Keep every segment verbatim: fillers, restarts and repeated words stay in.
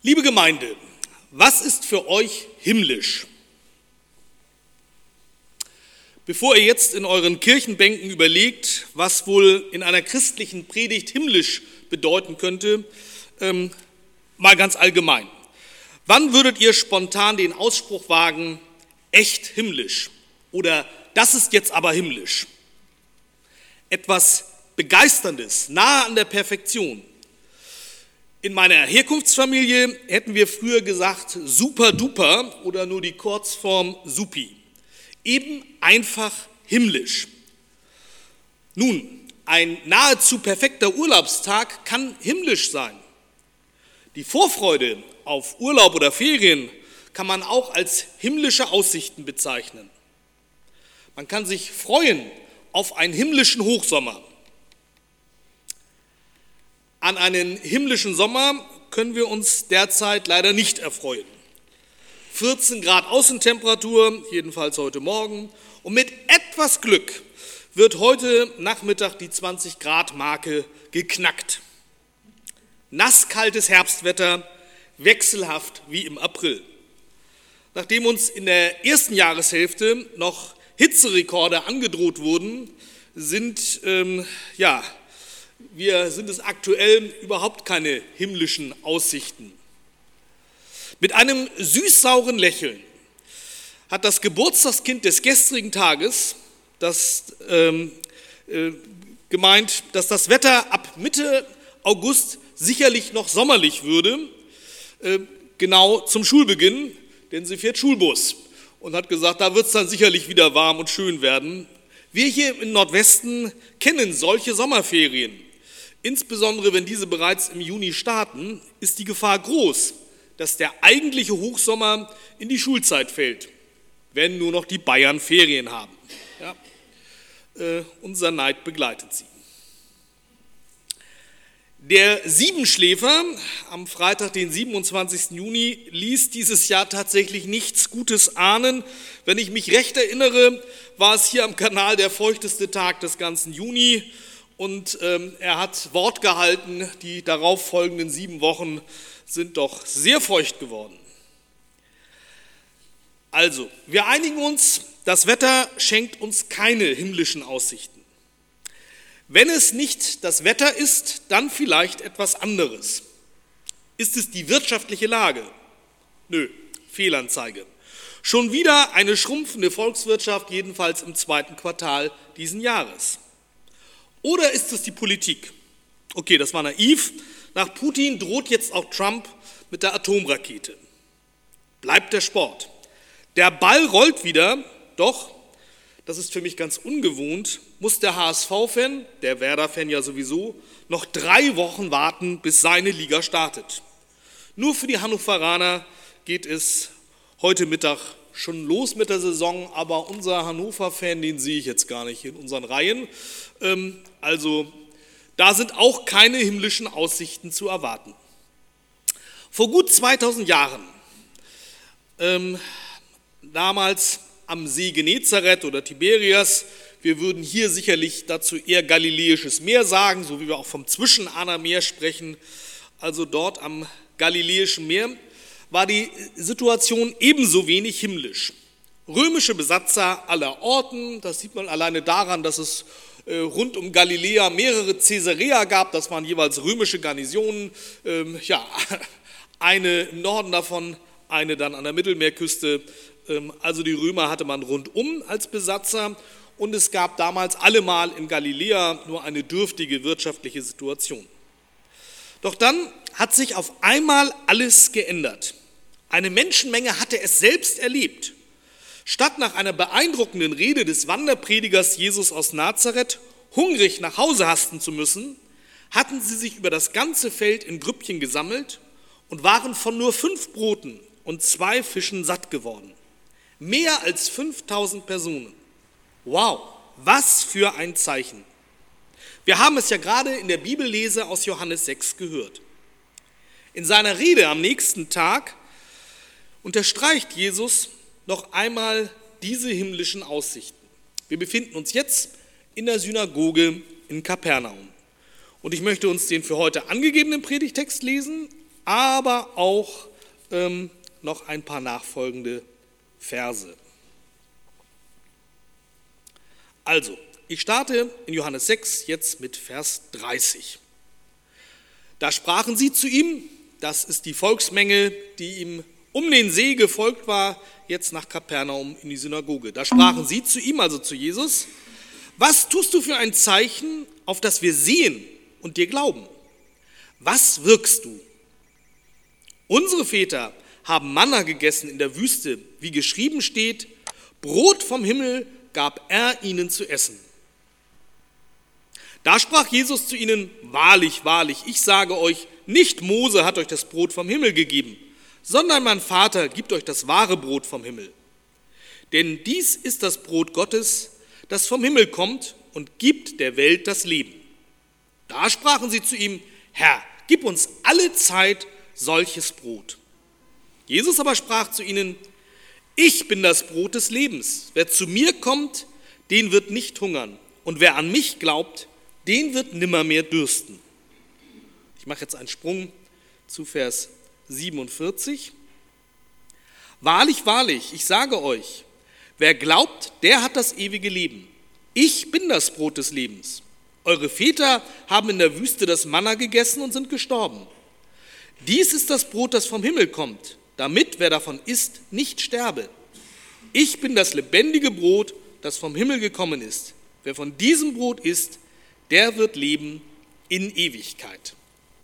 Liebe Gemeinde, was ist für euch himmlisch? Bevor ihr jetzt in euren Kirchenbänken überlegt, was wohl in einer christlichen Predigt himmlisch bedeuten könnte, ähm, mal ganz allgemein. Wann würdet ihr spontan den Ausspruch wagen, echt himmlisch oder das ist jetzt aber himmlisch? Etwas Begeisterndes, nahe an der Perfektion. In meiner Herkunftsfamilie hätten wir früher gesagt super duper oder nur die Kurzform supi. Eben einfach himmlisch. Nun, ein nahezu perfekter Urlaubstag kann himmlisch sein. Die Vorfreude auf Urlaub oder Ferien kann man auch als himmlische Aussichten bezeichnen. Man kann sich freuen auf einen himmlischen Hochsommer. An einen himmlischen Sommer können wir uns derzeit leider nicht erfreuen. vierzehn Grad Außentemperatur, jedenfalls heute Morgen. Und mit etwas Glück wird heute Nachmittag die zwanzig Grad Marke geknackt. Nasskaltes Herbstwetter, wechselhaft wie im April. Nachdem uns in der ersten Jahreshälfte noch Hitzerekorde angedroht wurden, sind, ähm, ja, wir sind es aktuell überhaupt keine himmlischen Aussichten. Mit einem süß-sauren Lächeln hat das Geburtstagskind des gestrigen Tages das, ähm, äh, gemeint, dass das Wetter ab Mitte August sicherlich noch sommerlich würde, äh, genau zum Schulbeginn, denn sie fährt Schulbus und hat gesagt, da wird es dann sicherlich wieder warm und schön werden. Wir hier im Nordwesten kennen solche Sommerferien. Insbesondere wenn diese bereits im Juni starten, ist die Gefahr groß, dass der eigentliche Hochsommer in die Schulzeit fällt, wenn nur noch die Bayern Ferien haben. Ja, äh, unser Neid begleitet sie. Der Siebenschläfer am Freitag, den siebenundzwanzigsten Juni, ließ dieses Jahr tatsächlich nichts Gutes ahnen. Wenn ich mich recht erinnere, war es hier am Kanal der feuchteste Tag des ganzen Juni. Und ähm, er hat Wort gehalten, die darauf folgenden sieben Wochen sind doch sehr feucht geworden. Also, wir einigen uns, das Wetter schenkt uns keine himmlischen Aussichten. Wenn es nicht das Wetter ist, dann vielleicht etwas anderes. Ist es die wirtschaftliche Lage? Nö, Fehlanzeige. Schon wieder eine schrumpfende Volkswirtschaft, jedenfalls im zweiten Quartal diesen Jahres. Oder ist es die Politik? Okay, das war naiv. Nach Putin droht jetzt auch Trump mit der Atomrakete. Bleibt der Sport. Der Ball rollt wieder, doch, das ist für mich ganz ungewohnt, muss der H S V-Fan, der Werder-Fan ja sowieso, noch drei Wochen warten, bis seine Liga startet. Nur für die Hannoveraner geht es heute Mittag schon los mit der Saison, aber unser Hannover-Fan, den sehe ich jetzt gar nicht in unseren Reihen. Also da sind auch keine himmlischen Aussichten zu erwarten. Vor gut zweitausend Jahren, ähm, damals am See Genezareth oder Tiberias, wir würden hier sicherlich dazu eher Galiläisches Meer sagen, so wie wir auch vom Zwischenahner-Meer sprechen, also dort am Galiläischen Meer, war die Situation ebenso wenig himmlisch. Römische Besatzer aller Orten, das sieht man alleine daran, dass es äh, rund um Galiläa mehrere Caesarea gab, das waren jeweils römische Garnisonen, ähm, ja, eine im Norden davon, eine dann an der Mittelmeerküste, ähm, also die Römer hatte man rundum als Besatzer und es gab damals allemal in Galiläa nur eine dürftige wirtschaftliche Situation. Doch dann hat sich auf einmal alles geändert. Eine Menschenmenge hatte es selbst erlebt. Statt nach einer beeindruckenden Rede des Wanderpredigers Jesus aus Nazareth hungrig nach Hause hasten zu müssen, hatten sie sich über das ganze Feld in Grüppchen gesammelt und waren von nur fünf Broten und zwei Fischen satt geworden. Mehr als fünftausend Personen. Wow, was für ein Zeichen. Wir haben es ja gerade in der Bibellese aus Johannes sechs gehört. In seiner Rede am nächsten Tag unterstreicht Jesus noch einmal diese himmlischen Aussichten. Wir befinden uns jetzt in der Synagoge in Kapernaum. Und ich möchte uns den für heute angegebenen Predigtext lesen aber auch ähm, noch ein paar nachfolgende Verse. Also, ich starte in Johannes sechs jetzt mit Vers dreißig. Da sprachen sie zu ihm, das ist die Volksmenge, die ihm um den See gefolgt war, jetzt nach Kapernaum in die Synagoge. Da sprachen sie zu ihm, also zu Jesus: Was tust du für ein Zeichen, auf das wir sehen und dir glauben? Was wirkst du? Unsere Väter haben Manna gegessen in der Wüste, wie geschrieben steht: Brot vom Himmel gab er ihnen zu essen. Da sprach Jesus zu ihnen: Wahrlich, wahrlich, ich sage euch, nicht Mose hat euch das Brot vom Himmel gegeben, sondern mein Vater gibt euch das wahre Brot vom Himmel. Denn dies ist das Brot Gottes, das vom Himmel kommt und gibt der Welt das Leben. Da sprachen sie zu ihm: Herr, gib uns alle Zeit solches Brot. Jesus aber sprach zu ihnen: Ich bin das Brot des Lebens. Wer zu mir kommt, den wird nicht hungern. Und wer an mich glaubt, den wird nimmermehr dürsten. Ich mache jetzt einen Sprung zu Vers siebenundvierzig. Wahrlich, wahrlich, ich sage euch, wer glaubt, der hat das ewige Leben. Ich bin das Brot des Lebens. Eure Väter haben in der Wüste das Manna gegessen und sind gestorben. Dies ist das Brot, das vom Himmel kommt, damit, wer davon isst, nicht sterbe. Ich bin das lebendige Brot, das vom Himmel gekommen ist. Wer von diesem Brot isst, der wird leben in Ewigkeit.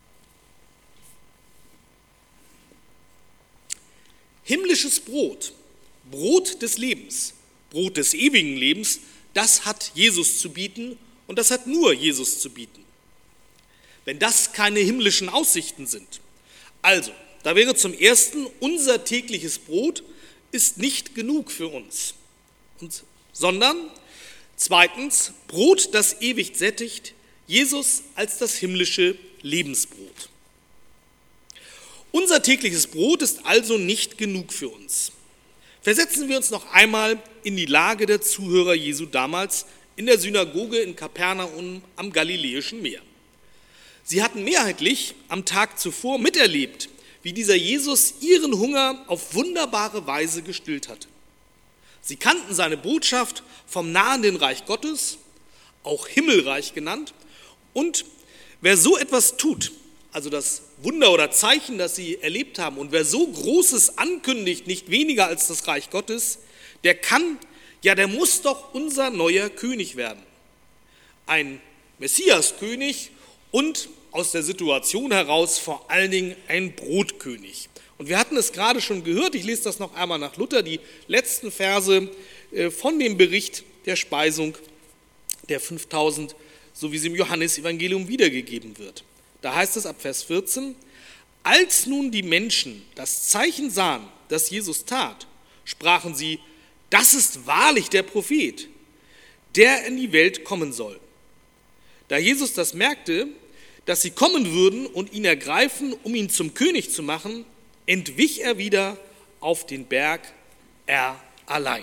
Himmlisches Brot, Brot des Lebens, Brot des ewigen Lebens, das hat Jesus zu bieten und das hat nur Jesus zu bieten. Wenn das keine himmlischen Aussichten sind. Also, da wäre zum Ersten, unser tägliches Brot ist nicht genug für uns, und, sondern zweitens, Brot, das ewig sättigt, Jesus als das himmlische Lebensbrot. Unser tägliches Brot ist also nicht genug für uns. Versetzen wir uns noch einmal in die Lage der Zuhörer Jesu damals in der Synagoge in Kapernaum am Galiläischen Meer. Sie hatten mehrheitlich am Tag zuvor miterlebt, wie dieser Jesus ihren Hunger auf wunderbare Weise gestillt hatte. Sie kannten seine Botschaft vom nahenden Reich Gottes, auch Himmelreich genannt. Und wer so etwas tut, also das Wunder oder Zeichen, das sie erlebt haben, und wer so Großes ankündigt, nicht weniger als das Reich Gottes, der kann, ja, der muss doch unser neuer König werden. Ein Messiaskönig und aus der Situation heraus vor allen Dingen ein Brotkönig. Und wir hatten es gerade schon gehört, ich lese das noch einmal nach Luther, die letzten Verse von dem Bericht der Speisung der fünftausend, so wie sie im Johannesevangelium wiedergegeben wird. Da heißt es ab Vers vierzehn: Als nun die Menschen das Zeichen sahen, das Jesus tat, sprachen sie: Das ist wahrlich der Prophet, der in die Welt kommen soll. Da Jesus das merkte, dass sie kommen würden und ihn ergreifen, um ihn zum König zu machen, entwich er wieder auf den Berg, er allein.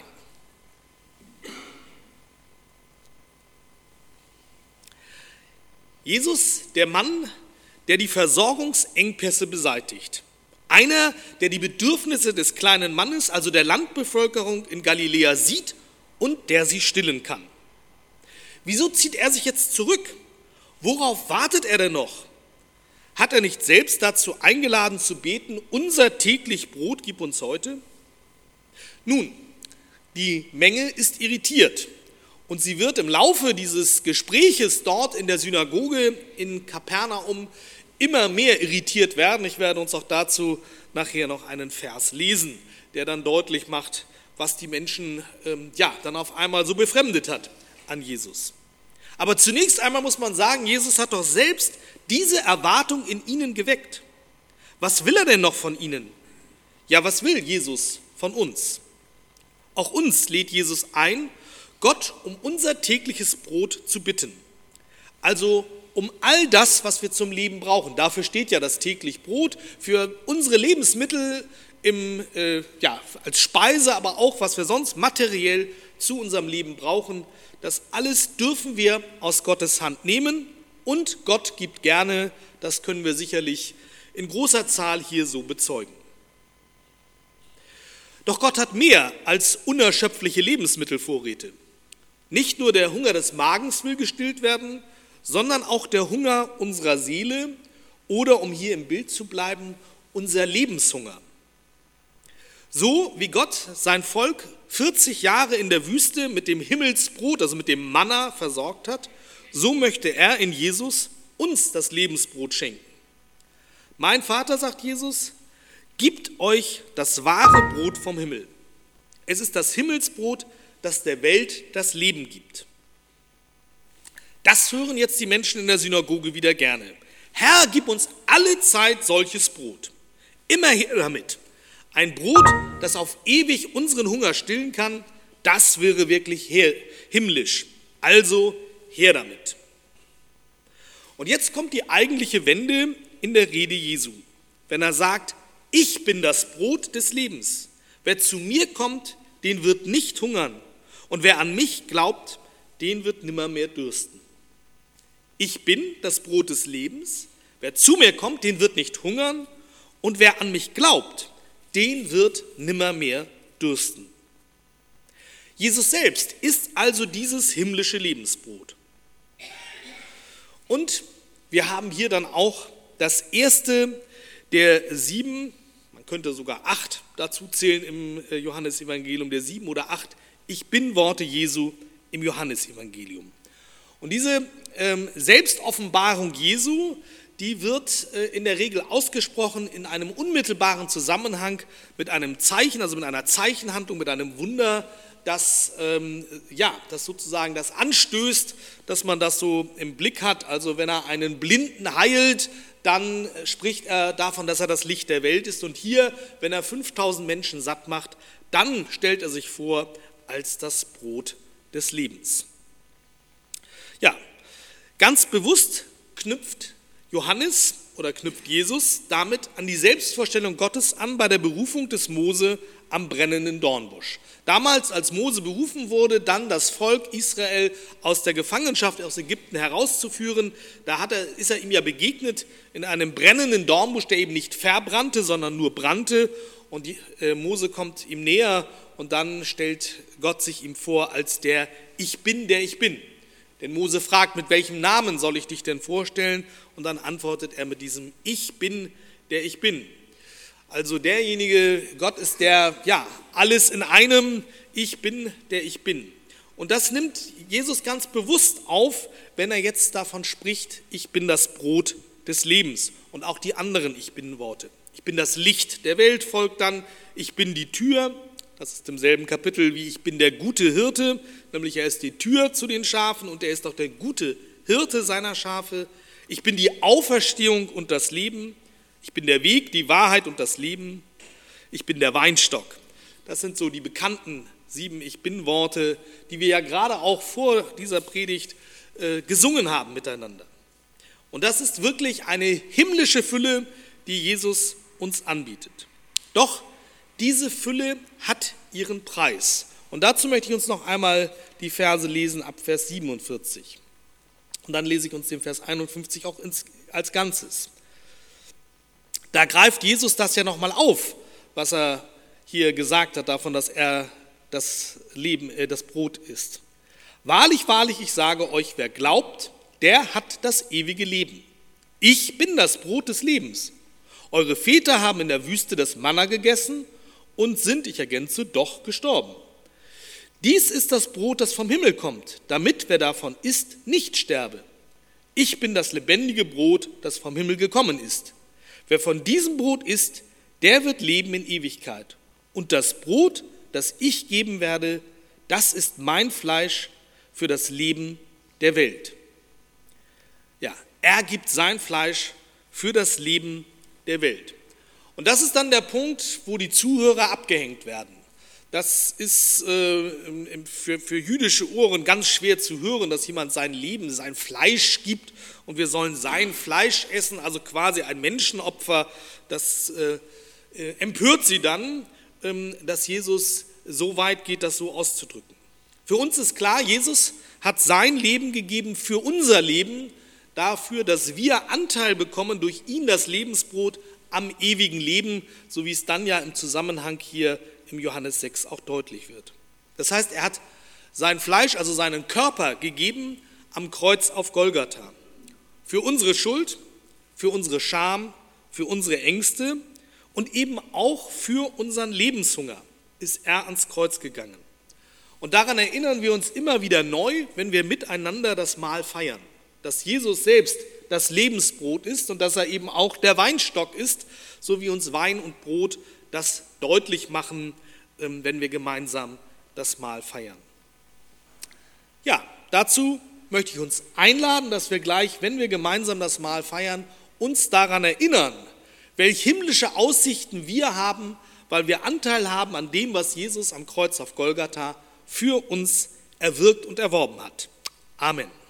Jesus, der Mann, der die Versorgungsengpässe beseitigt. Einer, der die Bedürfnisse des kleinen Mannes, also der Landbevölkerung in Galiläa sieht und der sie stillen kann. Wieso zieht er sich jetzt zurück? Worauf wartet er denn noch? Hat er nicht selbst dazu eingeladen zu beten: Unser täglich Brot gib uns heute? Nun, die Menge ist irritiert und sie wird im Laufe dieses Gespräches dort in der Synagoge in Kapernaum immer mehr irritiert werden. Ich werde uns auch dazu nachher noch einen Vers lesen, der dann deutlich macht, was die Menschen ähm, ja, dann auf einmal so befremdet hat an Jesus. Aber zunächst einmal muss man sagen, Jesus hat doch selbst diese Erwartung in ihnen geweckt. Was will er denn noch von ihnen? Ja, was will Jesus von uns? Auch uns lädt Jesus ein, Gott um unser tägliches Brot zu bitten. Also um all das, was wir zum Leben brauchen. Dafür steht ja das täglich Brot, für unsere Lebensmittel im, äh, ja, als Speise, aber auch, was wir sonst materiell zu unserem Leben brauchen. Das alles dürfen wir aus Gottes Hand nehmen und Gott gibt gerne, das können wir sicherlich in großer Zahl hier so bezeugen. Doch Gott hat mehr als unerschöpfliche Lebensmittelvorräte. Nicht nur der Hunger des Magens will gestillt werden, sondern auch der Hunger unserer Seele oder, um hier im Bild zu bleiben, unser Lebenshunger. So wie Gott sein Volk vierzig Jahre in der Wüste mit dem Himmelsbrot, also mit dem Manna, versorgt hat, so möchte er in Jesus uns das Lebensbrot schenken. Mein Vater, sagt Jesus, gibt euch das wahre Brot vom Himmel. Es ist das Himmelsbrot, das der Welt das Leben gibt. Das hören jetzt die Menschen in der Synagoge wieder gerne. Herr, gib uns alle Zeit solches Brot. Immer her damit. Ein Brot, das auf ewig unseren Hunger stillen kann, das wäre wirklich himmlisch. Also her damit. Und jetzt kommt die eigentliche Wende in der Rede Jesu, wenn er sagt, ich bin das Brot des Lebens. Wer zu mir kommt, den wird nicht hungern. Und wer an mich glaubt, den wird nimmermehr dürsten. Ich bin das Brot des Lebens. Wer zu mir kommt, den wird nicht hungern. Und wer an mich glaubt, den wird nimmermehr dürsten. Jesus selbst ist also dieses himmlische Lebensbrot. Und wir haben hier dann auch das erste der sieben, man könnte sogar acht dazu zählen im Johannesevangelium, der sieben oder acht Ich bin Worte Jesu im Johannesevangelium. Und diese ähm, Selbstoffenbarung Jesu, die wird äh, in der Regel ausgesprochen in einem unmittelbaren Zusammenhang mit einem Zeichen, also mit einer Zeichenhandlung, mit einem Wunder, das, ähm, ja, das sozusagen das anstößt, dass man das so im Blick hat. Also wenn er einen Blinden heilt, dann spricht er davon, dass er das Licht der Welt ist. Und hier, wenn er fünftausend Menschen satt macht, dann stellt er sich vor als das Brot des Lebens. Ja, ganz bewusst knüpft Johannes oder knüpft Jesus damit an die Selbstvorstellung Gottes an bei der Berufung des Mose am brennenden Dornbusch. Damals, als Mose berufen wurde, dann das Volk Israel aus der Gefangenschaft aus Ägypten herauszuführen, da hat er, ist er ihm ja begegnet in einem brennenden Dornbusch, der eben nicht verbrannte, sondern nur brannte. Und die, äh, Mose kommt ihm näher und dann stellt Gott sich ihm vor als der Ich bin, der ich bin. Denn Mose fragt, mit welchem Namen soll ich dich denn vorstellen? Und dann antwortet er mit diesem Ich bin, der ich bin. Also derjenige, Gott ist der, ja, alles in einem, ich bin, der ich bin. Und das nimmt Jesus ganz bewusst auf, wenn er jetzt davon spricht, ich bin das Brot des Lebens. Und auch die anderen Ich bin Worte. Ich bin das Licht der Welt, folgt dann, ich bin die Tür. Das ist im selben Kapitel wie ich bin der gute Hirte, nämlich er ist die Tür zu den Schafen und er ist auch der gute Hirte seiner Schafe. Ich bin die Auferstehung und das Leben. Ich bin der Weg, die Wahrheit und das Leben. Ich bin der Weinstock. Das sind so die bekannten sieben Ich-Bin-Worte, die wir ja gerade auch vor dieser Predigt äh, gesungen haben miteinander. Und das ist wirklich eine himmlische Fülle, die Jesus uns anbietet. Doch diese Fülle hat ihren Preis. Und dazu möchte ich uns noch einmal die Verse lesen ab Vers siebenundvierzig. Und dann lese ich uns den Vers einundfünfzig auch ins, als Ganzes. Da greift Jesus das ja nochmal auf, was er hier gesagt hat, davon, dass er das Leben, äh, das Brot ist. Wahrlich, wahrlich, ich sage euch, wer glaubt, der hat das ewige Leben. Ich bin das Brot des Lebens. Eure Väter haben in der Wüste das Manna gegessen und sind, ich ergänze, doch gestorben. Dies ist das Brot, das vom Himmel kommt, damit wer davon isst, nicht sterbe. Ich bin das lebendige Brot, das vom Himmel gekommen ist. Wer von diesem Brot isst, der wird leben in Ewigkeit. Und das Brot, das ich geben werde, das ist mein Fleisch für das Leben der Welt. Ja, er gibt sein Fleisch für das Leben der Welt. Und das ist dann der Punkt, wo die Zuhörer abgehängt werden. Das ist äh, für, für jüdische Ohren ganz schwer zu hören, dass jemand sein Leben, sein Fleisch gibt und wir sollen sein Fleisch essen, also quasi ein Menschenopfer. Das äh, äh, empört sie dann, ähm, dass Jesus so weit geht, das so auszudrücken. Für uns ist klar, Jesus hat sein Leben gegeben für unser Leben, dafür, dass wir Anteil bekommen durch ihn, das Lebensbrot am ewigen Leben, so wie es dann ja im Zusammenhang hier im Johannes sechs auch deutlich wird. Das heißt, er hat sein Fleisch, also seinen Körper gegeben am Kreuz auf Golgatha. Für unsere Schuld, für unsere Scham, für unsere Ängste und eben auch für unseren Lebenshunger ist er ans Kreuz gegangen. Und daran erinnern wir uns immer wieder neu, wenn wir miteinander das Mahl feiern, dass Jesus selbst das Lebensbrot ist und dass er eben auch der Weinstock ist, so wie uns Wein und Brot das deutlich machen, wenn wir gemeinsam das Mahl feiern. Ja, dazu möchte ich uns einladen, dass wir gleich, wenn wir gemeinsam das Mahl feiern, uns daran erinnern, welche himmlische Aussichten wir haben, weil wir Anteil haben an dem, was Jesus am Kreuz auf Golgatha für uns erwirkt und erworben hat. Amen.